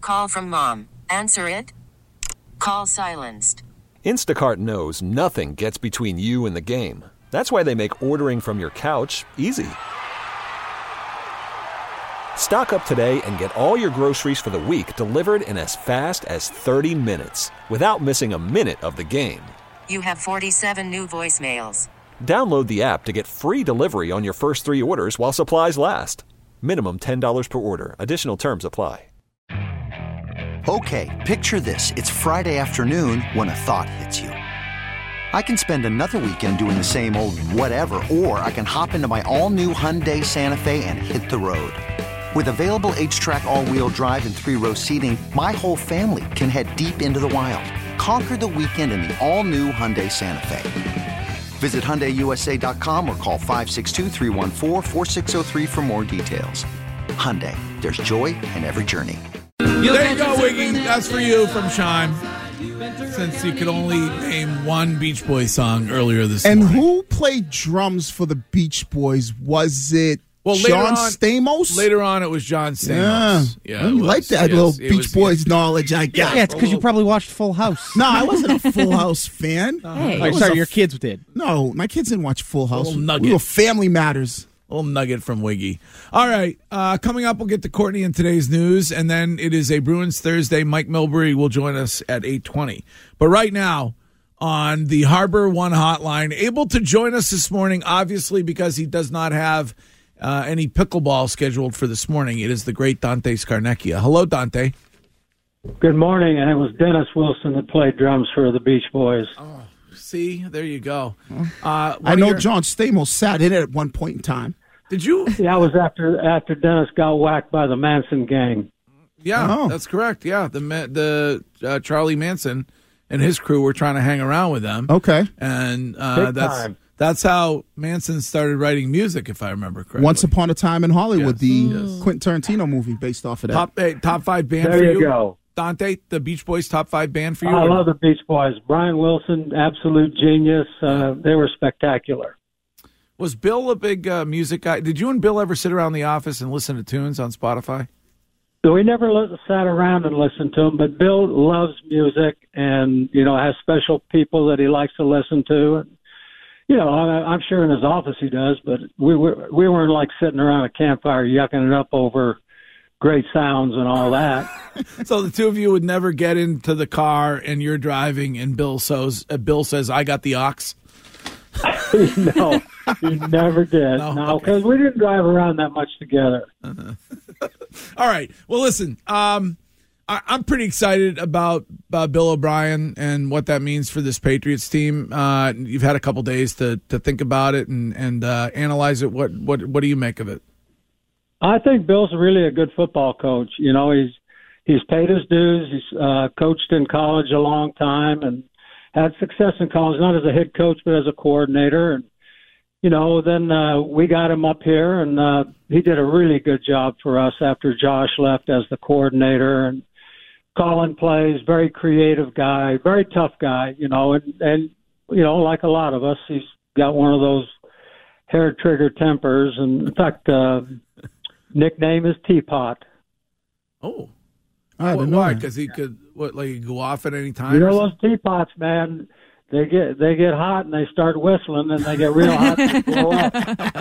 call from mom. Answer it. Call silenced. Instacart knows nothing gets between you and the game. That's why they make ordering from your couch easy. Stock up today and get all your groceries for the week delivered in as fast as 30 minutes without missing a minute of the game. You have 47 new voicemails. Download the app to get free delivery on your first 3 orders while supplies last. Minimum $10 per order. Additional terms apply. Okay, picture this. It's Friday afternoon when a thought hits you. I can spend another weekend doing the same old whatever, or I can hop into my all-new Hyundai Santa Fe and hit the road. With available H-Track all-wheel drive and 3-row seating, my whole family can head deep into the wild. Conquer the weekend in the all-new Hyundai Santa Fe. Visit HyundaiUSA.com or call 562-314-4603 for more details. Hyundai, there's joy in every journey. There you go, Wiggy. That's for you from Chime. Since you could only name one Beach Boys song earlier this morning. And who played drums for the Beach Boys? Was it John Stamos? Later on, it was John Stamos. Yeah, I like that little Beach Boys knowledge I got. Yeah, it's because you probably watched Full House. No, I wasn't a Full House fan. Hey, sorry, your kids did. No, my kids didn't watch Full House. Nugget. We were Family Matters. A little nugget from Wiggy. All right, coming up, we'll get to Courtney in today's news, and then it is a Bruins Thursday. Mike Milbury will join us at 8:20. But right now, on the Harbor One hotline, able to join us this morning, obviously because he does not have any pickleball scheduled for this morning. It is the great Dante Scarnecchia. Hello, Dante. Good morning, and it was Dennis Wilson that played drums for the Beach Boys. Oh, see, there you go. I know John Stamos sat in it at one point in time. Did you? Yeah, it was after Dennis got whacked by the Manson gang. Yeah, that's correct. Yeah, the Charlie Manson and his crew were trying to hang around with them. Okay, Big and time. That's how Manson started writing music, if I remember correctly. Once Upon a Time in Hollywood, Yes. Quentin Tarantino movie based off of that. Top 5 band There for you. you go. Dante, the Beach Boys top 5 band for you? I love the Beach Boys. Brian Wilson, absolute genius. They were spectacular. Was Bill a big music guy? Did you and Bill ever sit around the office and listen to tunes on Spotify? So we never sat around and listened to him, but Bill loves music and, has special people that he likes to listen to. And, I'm sure in his office he does, but we weren't like sitting around a campfire yucking it up over great sounds and all that. So the two of you would never get into the car and you're driving and Bill says, I got the aux? No, you never did. No, because we didn't drive around that much together. All right. Well, listen, I'm pretty excited about Bill O'Brien and what that means for this Patriots team. You've had a couple days to think about it and analyze it. What do you make of it? I think Bill's really a good football coach. He's paid his dues. He's coached in college a long time and had success in college, not as a head coach, but as a coordinator. And, then we got him up here, and he did a really good job for us after Josh left as the coordinator and calling plays, very creative guy, very tough guy, and like a lot of us, he's got one of those hair-trigger tempers. And, in fact, nickname is Teapot. Oh. Why? Because he could go off at any time? Those teapots, man, they get hot and they start whistling and they get real hot and blow up.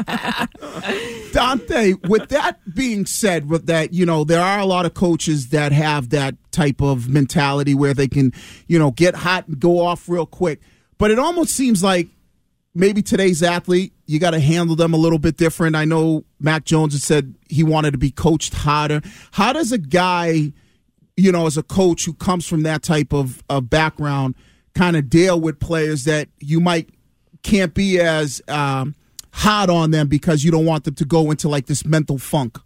Dante, with that being said, there are a lot of coaches that have that type of mentality where they can, get hot and go off real quick. But it almost seems like maybe today's athlete, you got to handle them a little bit different. I know Mac Jones had said he wanted to be coached harder. How does a guy, as a coach who comes from that type of background, kind of deal with players that you can't be as hard on them because you don't want them to go into like this mental funk?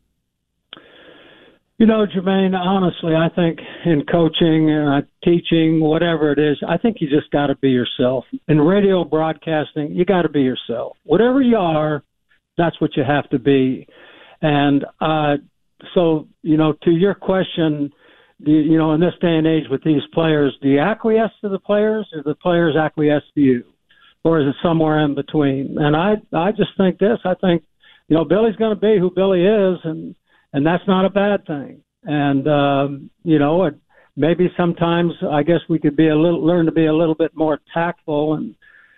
Jermaine, honestly, I think in coaching, teaching, whatever it is, I think you just got to be yourself. In radio broadcasting, you got to be yourself. Whatever you are, that's what you have to be. And so, to your question, in this day and age with these players, do you acquiesce to the players or the players acquiesce to you? Or is it somewhere in between? And I just think this. I think, Billy's going to be who Billy is, and that's not a bad thing. And maybe sometimes I guess we could learn to be a little bit more tactful and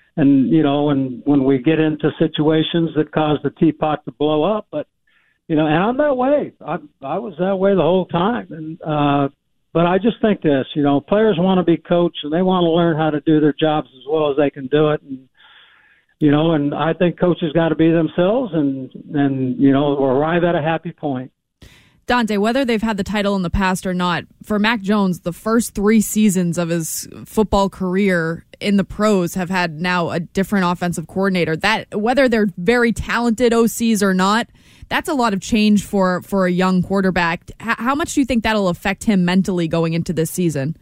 when we get into situations that cause the teapot to blow up. But and I'm that way. I was that way the whole time. And but I just think this, players want to be coached and they want to learn how to do their jobs as well as they can do it. And and I think coaches got to be themselves and arrive at a happy point. Dante, whether they've had the title in the past or not, for Mac Jones, the first 3 seasons of his football career in the pros have had now a different offensive coordinator. That, whether they're very talented OCs or not, that's a lot of change for a young quarterback. How much do you think that'll affect him mentally going into this season?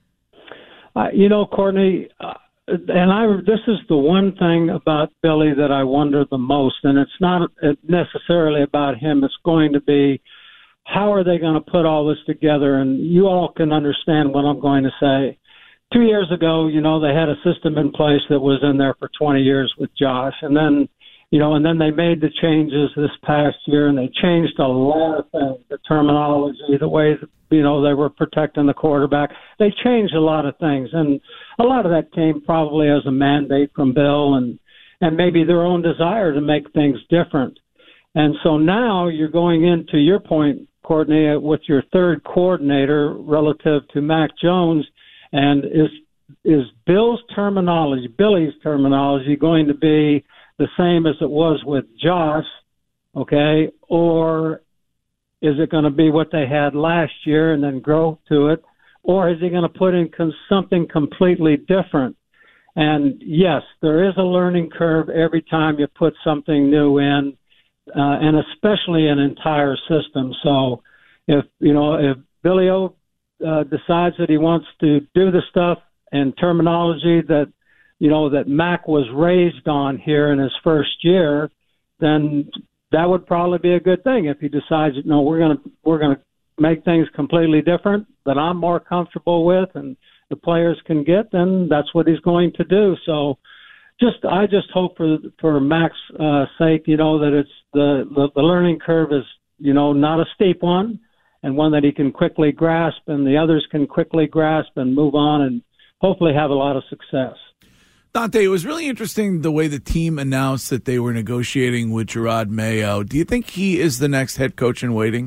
Courtney, this is the one thing about Billy that I wonder the most, and it's not necessarily about him. It's going to be, how are they going to put all this together? And you all can understand what I'm going to say. 2 years ago, they had a system in place that was in there for 20 years with Josh. And then, they made the changes this past year, and they changed a lot of things, the terminology, the way that, they were protecting the quarterback. They changed a lot of things. And a lot of that came probably as a mandate from Bill and maybe their own desire to make things different. And so now you're going into your point, Courtney, with your third coordinator relative to Mac Jones, and is Billy's terminology going to be the same as it was with Josh, okay, or is it going to be what they had last year and then grow to it, or is he going to put in something completely different? And yes, there is a learning curve every time you put something new in. And especially an entire system. So if Billy O decides that he wants to do the stuff and terminology that, that Mac was raised on here in his first year, then that would probably be a good thing. If he decides, we're going to make things completely different that I'm more comfortable with and the players can get, then that's what he's going to do. So I just hope for Mac's sake, that it's the learning curve is, not a steep one and one that he can quickly grasp and the others can quickly grasp and move on and hopefully have a lot of success. Dante, it was really interesting the way the team announced that they were negotiating with Gerard Mayo. Do you think he is the next head coach in waiting?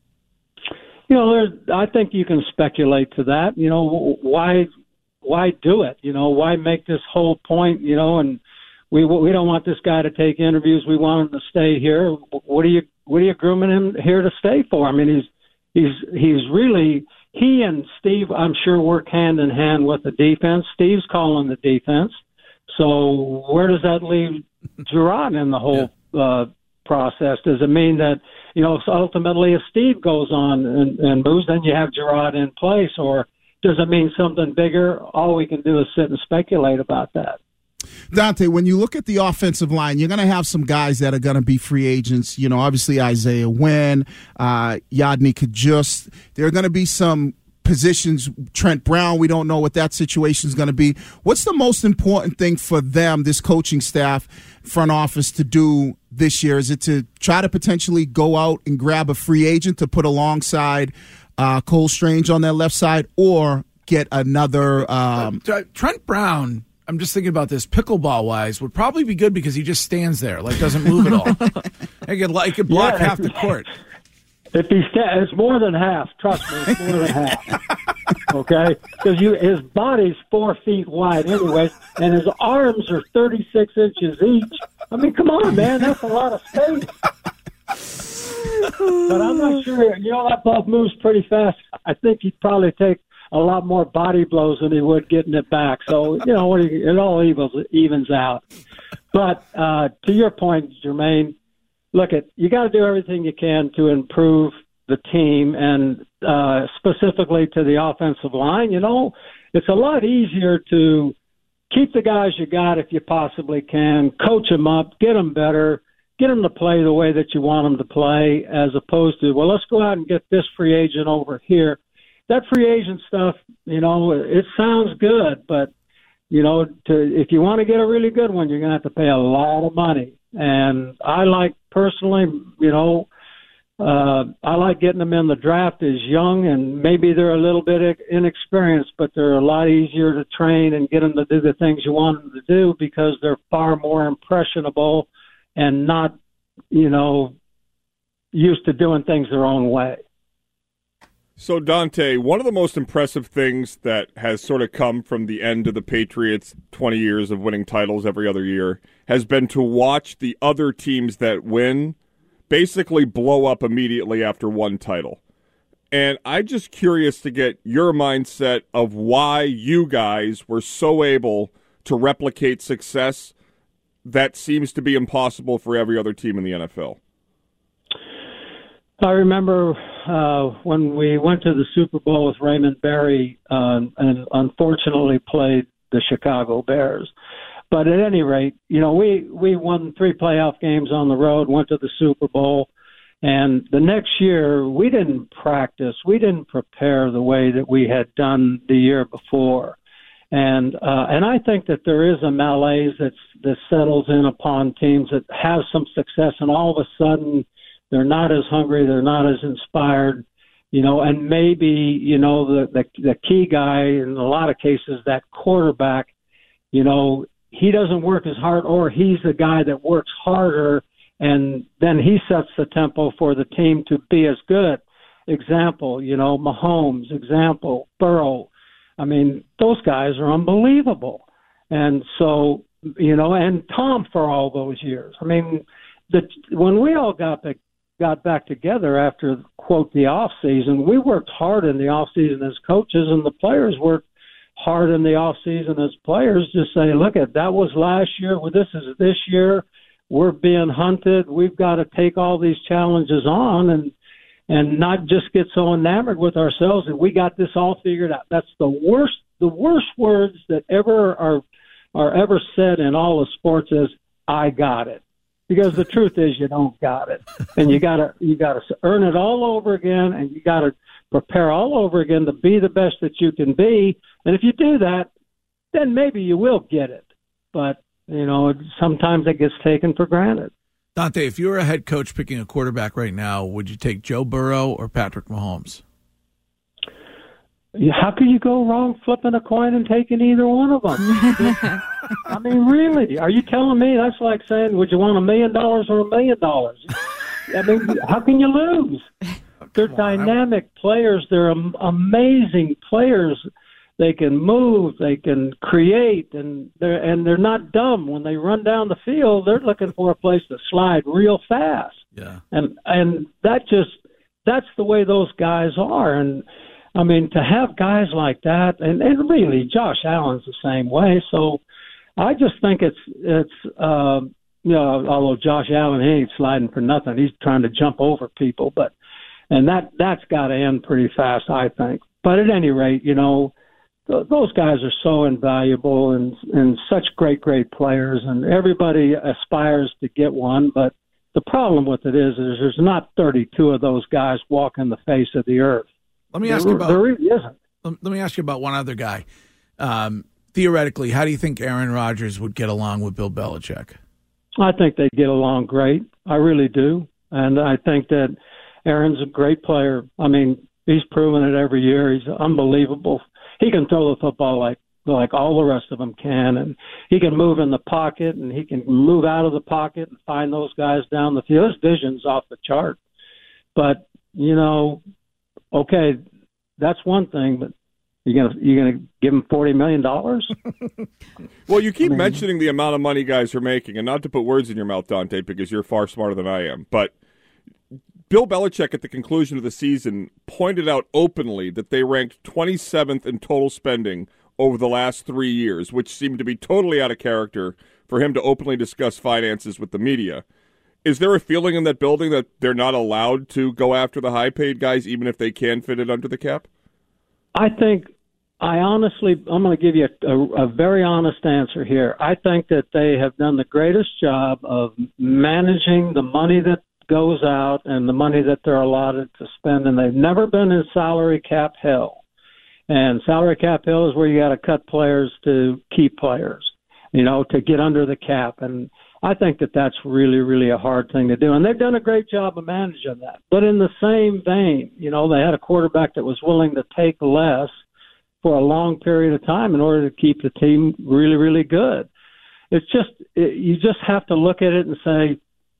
I think you can speculate to that. Why do it? Why make this whole point? And we don't want this guy to take interviews. We want him to stay here. What are you grooming him here to stay for? I mean, he's really, he and Steve, I'm sure, work hand in hand with the defense. Steve's calling the defense. So where does that leave Gerard in the whole process? Does it mean that, ultimately if Steve goes on and moves, then you have Gerard in place, or does it mean something bigger? All we can do is sit and speculate about that. Dante, when you look at the offensive line, you're going to have some guys that are going to be free agents. Obviously Isaiah Wynn, Yadni Kajust. There are going to be some positions. Trent Brown, we don't know what that situation is going to be. What's the most important thing for them, this coaching staff, front office, to do this year? Is it to try to potentially go out and grab a free agent to put alongside Cole Strange on their left side, or get another Trent Brown? I'm just thinking about this pickleball-wise, would probably be good because he just stands there, doesn't move at all. He could block half the court. If he it's more than half. Trust me, it's more than half. Okay, because his body's 4 feet wide, anyways, and his arms are 36 inches each. I mean, come on, man, that's a lot of space. But I'm not sure. That ball moves pretty fast. I think he'd probably take a lot more body blows than he would getting it back. So, it all evens out. But to your point, Jermaine, you got to do everything you can to improve the team, and specifically to the offensive line. It's a lot easier to keep the guys you got if you possibly can, coach them up, get them better, get them to play the way that you want them to play, as opposed to, let's go out and get this free agent over here. That free agent stuff, it sounds good, but, if you want to get a really good one, you're going to have to pay a lot of money. And I like, personally, I like getting them in the draft as young, and maybe they're a little bit inexperienced, but they're a lot easier to train and get them to do the things you want them to do because they're far more impressionable and not, used to doing things their own way. So, Dante, one of the most impressive things that has sort of come from the end of the Patriots' 20 years of winning titles every other year has been to watch the other teams that win basically blow up immediately after one title. And I'm just curious to get your mindset of why you guys were so able to replicate success that seems to be impossible for every other team in the NFL. I remember when we went to the Super Bowl with Raymond Berry and unfortunately played the Chicago Bears. But at any rate, we won 3 playoff games on the road, went to the Super Bowl, and the next year we didn't practice, we didn't prepare the way that we had done the year before. And I think that there is a malaise that settles in upon teams that have some success, and all of a sudden they're not as hungry, they're not as inspired, and maybe, the key guy in a lot of cases, that quarterback, he doesn't work as hard, or he's the guy that works harder, and then he sets the tempo for the team to be as good. Example, Mahomes, example, Burrow. I mean, those guys are unbelievable. And so, and Tom for all those years. I mean, when we all got back together after, quote, the off season, we worked hard in the off season as coaches, and the players worked hard in the off season as players. Just say, look, that was last year. Well, this is this year. We're being hunted. We've got to take all these challenges on and not just get so enamored with ourselves that we got this all figured out. That's the worst words that are ever said in all of sports is, I got it. Because the truth is you don't got it. And you gotta earn it all over again, and you gotta prepare all over again to be the best that you can be. And if you do that, then maybe you will get it. But, sometimes it gets taken for granted. Dante, if you were a head coach picking a quarterback right now, would you take Joe Burrow or Patrick Mahomes? How can you go wrong flipping a coin and taking either one of them? I mean, really? Are you telling me that's like saying, would you want $1 million or $1 million? I mean, how can you lose? They're dynamic players. They're amazing players. They can move. They can create, and they're not dumb. When they run down the field, they're looking for a place to slide real fast. Yeah, and that's the way those guys are. And I mean, to have guys like that, and really, Josh Allen's the same way. So I just think it's although Josh Allen, he ain't sliding for nothing. He's trying to jump over people, and that's got to end pretty fast, I think. But at any rate, those guys are so invaluable and such great players, and everybody aspires to get one. But the problem with it is there's not 32 of those guys walking the face of the earth. Let me ask you about. There really isn't. Let me ask you about one other guy. Theoretically, how do you think Aaron Rodgers would get along with Bill Belichick? I think they get along great. I really do, and I think that Aaron's a great player. I mean, he's proven it every year. He's unbelievable. He can throw the football like all the rest of them can, and he can move in the pocket, and he can move out of the pocket and find those guys down the field. His vision's off the chart. But okay, that's one thing, but you're gonna give him $40 million? Well, you keep mentioning the amount of money guys are making, and not to put words in your mouth, Dante, because you're far smarter than I am, but Bill Belichick at the conclusion of the season pointed out openly that they ranked 27th in total spending over the last 3 years, which seemed to be totally out of character for him to openly discuss finances with the media. Is there a feeling in that building that they're not allowed to go after the high-paid guys, even if they can fit it under the cap? I'm going to give you a very honest answer here. I think that they have done the greatest job of managing the money that goes out and the money that they're allotted to spend, and they've never been in salary cap hell. And salary cap hell is where you got to cut players to keep players, to get under the cap. And I think that that's really, really a hard thing to do. And they've done a great job of managing that. But in the same vein, they had a quarterback that was willing to take less for a long period of time in order to keep the team really, really good. It's just, you just have to look at it and say,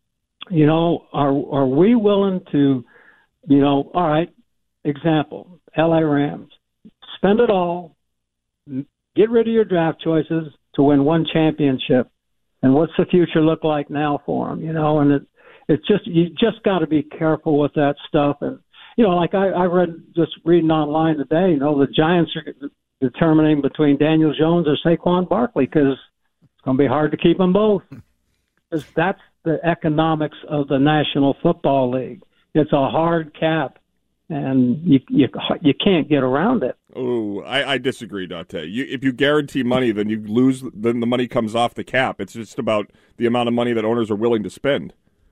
are we willing to, all right, example, LA Rams, spend it all, get rid of your draft choices to win one championship. And what's the future look like now for them? And it's just, you just got to be careful with that stuff. And, like I reading online today, the Giants are determining between Daniel Jones or Saquon Barkley because it's going to be hard to keep them both. Because that's the economics of the National Football League. It's a hard cap, and you can't get around it. Oh, I disagree, Dante. If you guarantee money, then you lose. Then the money comes off the cap. It's just about the amount of money that owners are willing to spend.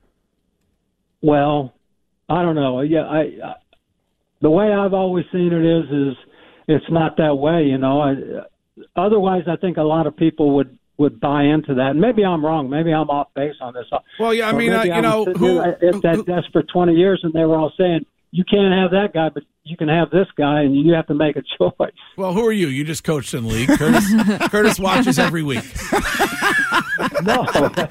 Well, I don't know. Yeah, the way I've always seen it is it's not that way. Otherwise, I think a lot of people would buy into that. And maybe I'm wrong. Maybe I'm off base on this. Well, yeah, I mean, at that desk for 20 years, and they were all saying, you can't have that guy, but you can have this guy, and you have to make a choice. Well, who are you? You just coached in the league. Curtis watches every week. No.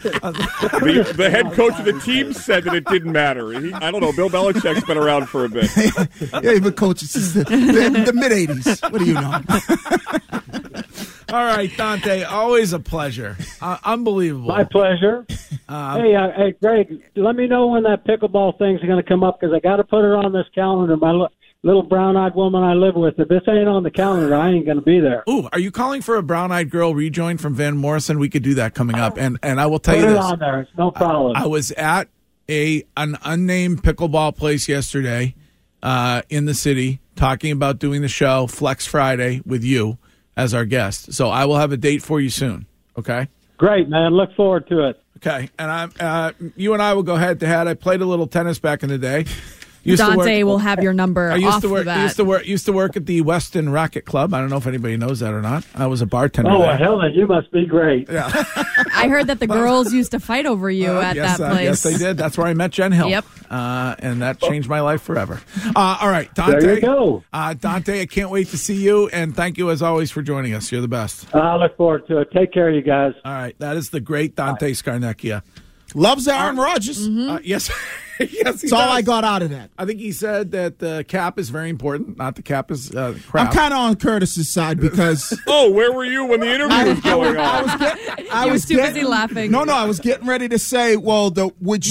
The head coach of the team said that it didn't matter. I don't know. Bill Belichick's been around for a bit. Yeah, he's been coaching since the mid-'80s. What do you know? All right, Dante, always a pleasure. Unbelievable. My pleasure. Hey, Greg, let me know when that pickleball thing's going to come up because I got to put it on this calendar. My little brown-eyed woman I live with, if this ain't on the calendar, I ain't going to be there. Ooh, are you calling for a brown-eyed girl rejoin from Van Morrison? We could do that coming up. And I will tell you this. Put it on there. It's no problem. I was at an unnamed pickleball place yesterday in the city talking about doing the show Flex Friday with you as our guest. So I will have a date for you soon, okay? Great, man. Look forward to it. Okay, and you and I will go head-to-head. I played a little tennis back in the day. Dante will have your number off the bat. Used to work at the Weston Racket Club. I don't know if anybody knows that or not. I was a bartender. Oh, there. hell, you must be great. Yeah. I heard that the girls used to fight over you at that place. Yes, they did. That's where I met Jen Hill. Yep. And that changed my life forever. All right, Dante. There you go. Dante, I can't wait to see you, and thank you as always for joining us. You're the best. I look forward to it. Take care of you guys. All right, that is the great Dante Scarnecchia. Loves Aaron Rodgers. Yes. Yes, that's all I got out of that. I think he said that the cap is very important, not the cap is crap. I'm kind of on Curtis's side because... where were you when the interview was going on? I was too busy laughing. No, I was getting ready to say, well, would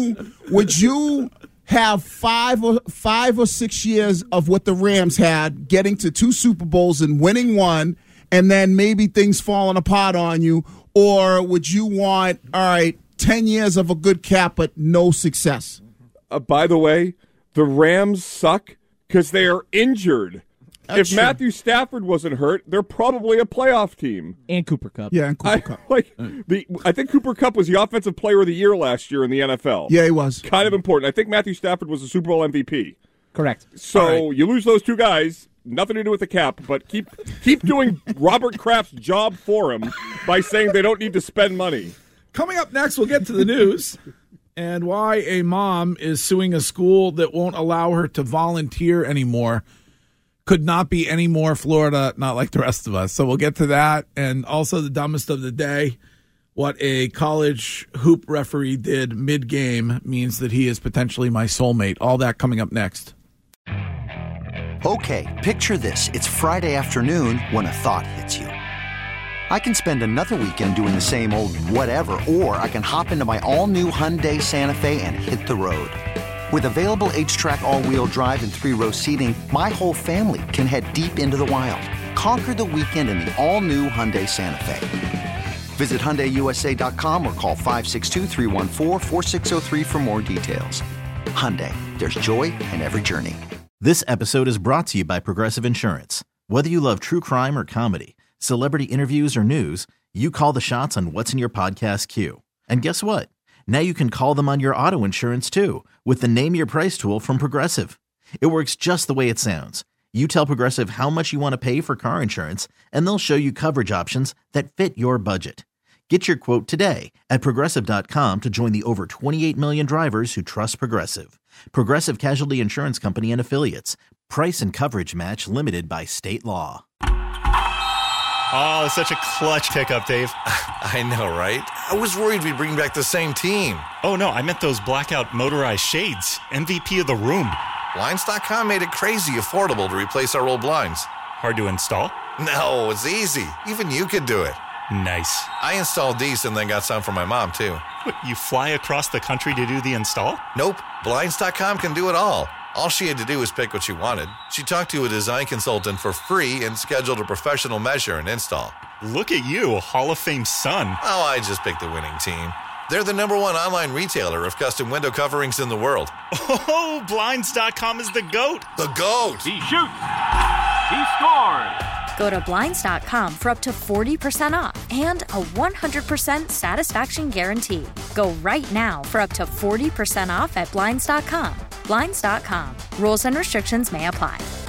you have 5 or 6 years of what the Rams had, getting to 2 Super Bowls and winning one, and then maybe things falling apart on you, or would you want, all right, 10 years of a good cap, but no success? By the way, the Rams suck because they are injured. If true. Matthew Stafford wasn't hurt, they're probably a playoff team. And Cooper Kupp. Yeah, and Cooper Kupp. I think Cooper Kupp was the offensive player of the year last year in the NFL. Yeah, he was. Kind of important. I think Matthew Stafford was a Super Bowl MVP. Correct. So you lose those 2 guys, nothing to do with the cap, but keep doing Robert Kraft's job for him by saying they don't need to spend money. Coming up next, we'll get to the news and why a mom is suing a school that won't allow her to volunteer anymore. Could not be any more Florida, not like the rest of us. So we'll get to that. And also the dumbest of the day, what a college hoop referee did mid-game means that he is potentially my soulmate. All that coming up next. Okay, picture this. It's Friday afternoon when a thought hits you. I can spend another weekend doing the same old whatever, or I can hop into my all-new Hyundai Santa Fe and hit the road. With available H-Track all-wheel drive and 3-row seating, my whole family can head deep into the wild. Conquer the weekend in the all-new Hyundai Santa Fe. Visit HyundaiUSA.com or call 562-314-4603 for more details. Hyundai, there's joy in every journey. This episode is brought to you by Progressive Insurance. Whether you love true crime or comedy, celebrity interviews or news, you call the shots on what's in your podcast queue. And guess what? Now you can call them on your auto insurance too with the Name Your Price tool from Progressive. It works just the way it sounds. You tell Progressive how much you want to pay for car insurance, and they'll show you coverage options that fit your budget. Get your quote today at Progressive.com to join the over 28 million drivers who trust Progressive. Progressive Casualty Insurance Company and Affiliates. Price and coverage match limited by state law. Oh, such a clutch pickup, Dave. I know, right? I was worried we'd bring back the same team. Oh, no, I meant those blackout motorized shades. MVP of the room. Blinds.com made it crazy affordable to replace our old blinds. Hard to install? No, it's easy. Even you could do it. Nice. I installed these and then got some for my mom, too. What, you fly across the country to do the install? Nope. Blinds.com can do it all. All she had to do was pick what she wanted. She talked to a design consultant for free and scheduled a professional measure and install. Look at you, Hall of Fame son. Oh, I just picked the winning team. They're the #1 online retailer of custom window coverings in the world. Oh, Blinds.com is the GOAT. The GOAT! He shoots. He scores. Go to Blinds.com for up to 40% off and a 100% satisfaction guarantee. Go right now for up to 40% off at Blinds.com. Blinds.com. Rules and restrictions may apply.